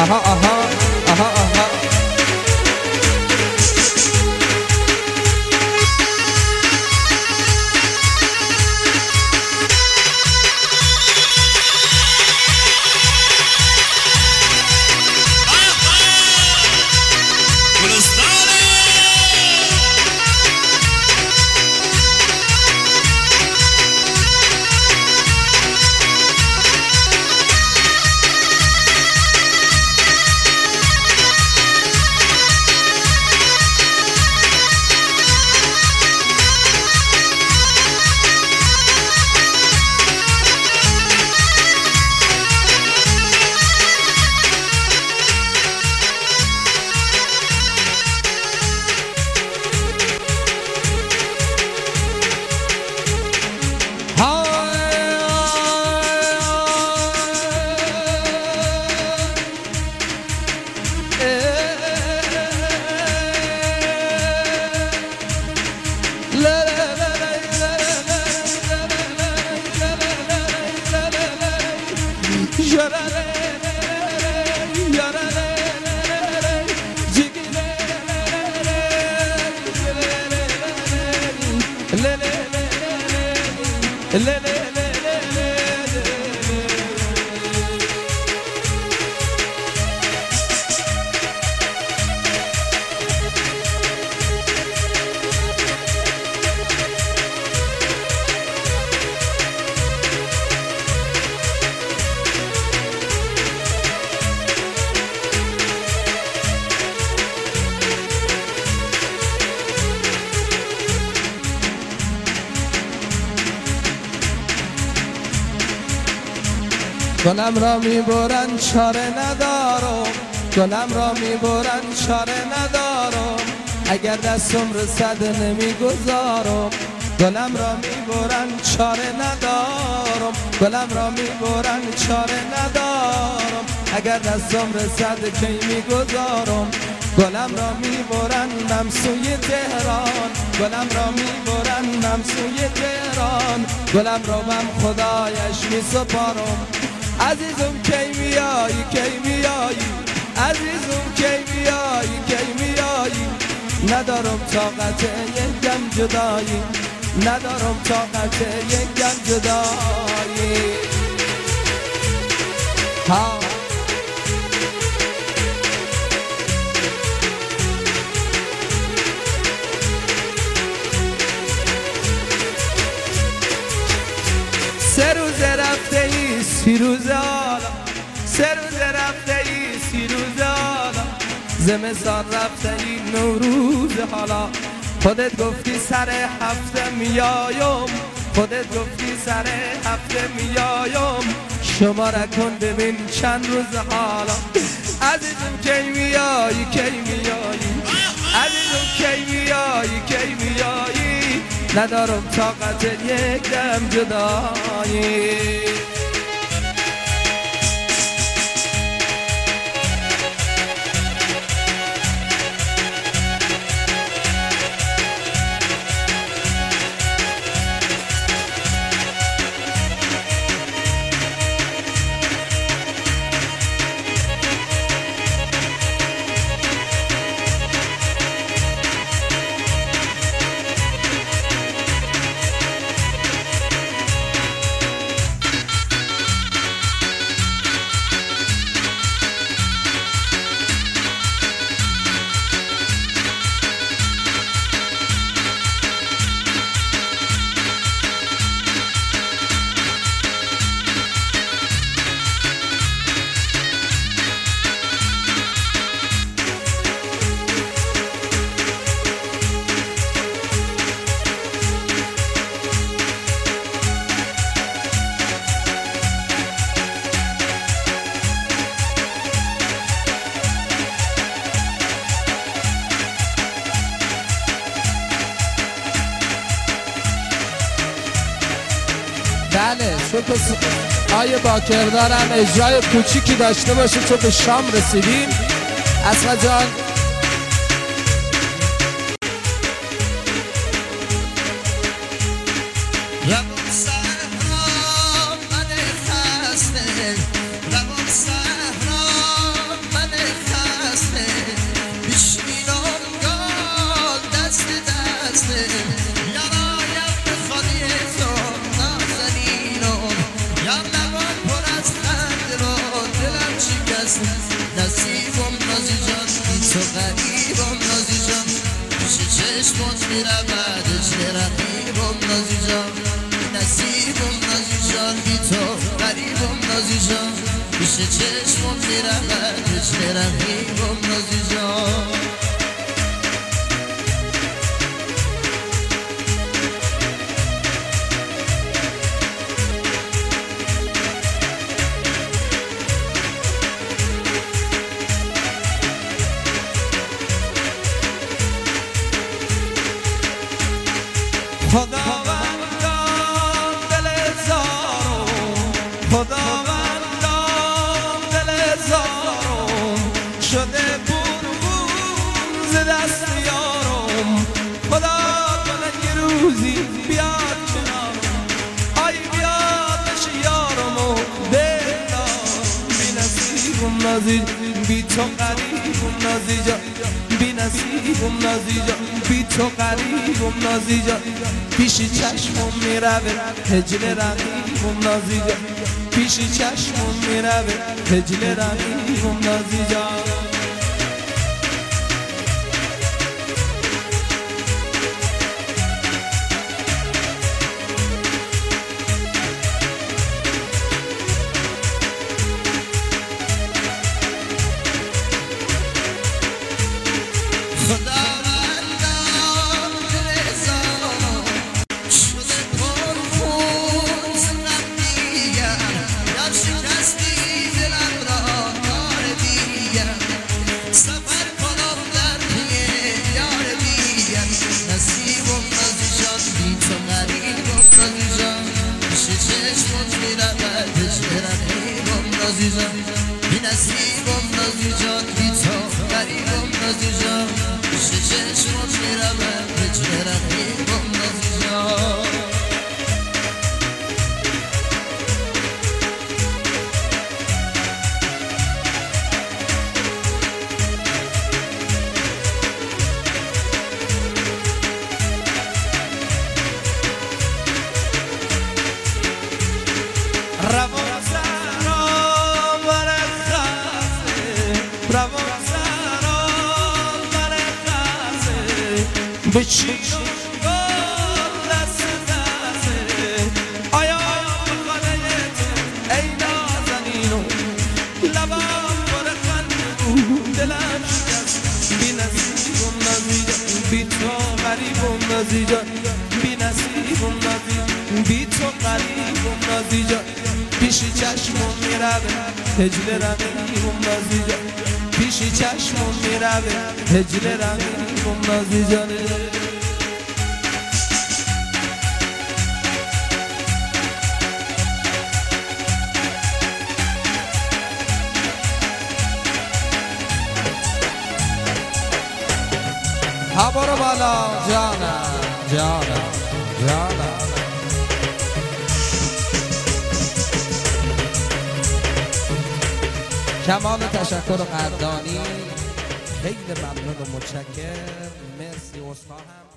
آها آها آها آها گلم را میبرن چاره ندارم، گلم را میبرن چاره ندارم، اگر دستم رسد نمیگذارم. گلم را میبرن چاره ندارم، گلم را میبرن چاره ندارم، اگر دستم رسد کی میگذارم. گلم را میبرن نم سوی تهران، گلم را میبرن نم سوی تهران، گلم را من خدایش میسپارم. عزیزم کی میایی کی میایی، عزیزم کی میایی کی میایی، ندارم طاقت یک دم جدایی، ندارم طاقت یک دم جدایی. ها سه روز رفته ای سی روز حالا، سه روز رفته ای سی روز حالا، زمستان رفته ای نوروز حالا. خودت گفتی سر هفته میایم، خودت گفتی سر هفته میایم، شماره کن ببین چند روز حالا. عزیزم کی میایی کی میایی، عزیزم کی میایی کی میایی، ندارم طاقت یک دم جدایی. بله آیه باکر دارم اجرای کوچیکی داشته باشه چون به شام رسیدیم. اسما جان دست نصیبم نازی جان بی تو غریبم نازی جان پیش چشمات میرود اجل رقیبم نازی جان نصیبم نازی جان بی تو غریبم نازی جان پیش چشمات میرود اجل رقیبم نازی جان خداوندان دل زارم خداوندان دل زارم شده بربون ز دست یارم خدا کنه یه روزی بیاد کنارم آی بیاد بشه یارم و دلدارم بی نصیبم نازی بی تو غریبم نازی جان بی نصیبم نازی جان بی تو غریبم نازی جان پیش چشمم میروه هجل رقیبم نازی جان پیش چشمم میروه هجل رقیبم نازی جان بی نصیبم نازی جان بی تو غریبم نازی جان پیش چشمات میرم هجل رقیبم نازی جان بچینم گل دست دسته آیا بخانهت ای نازنینو لبم پر خنده دلم شکست بی نصیبم نازی جان بی تو غریبم نازی جان بی نصیبم نازی بی تو غریبم نازی جان پیش چشمم میروه هجل رقیبم نازی جان پیش چشمم میروه هجل رقیبم نازی جان ها برو بالا جانم جانم جانم کمال تشکر و قدردانی خیلی ممنون و متشکرم مرسی عذرخواهم